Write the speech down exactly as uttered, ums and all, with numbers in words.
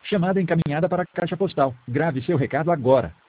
Chamada encaminhada para a caixa postal. Grave seu recado agora.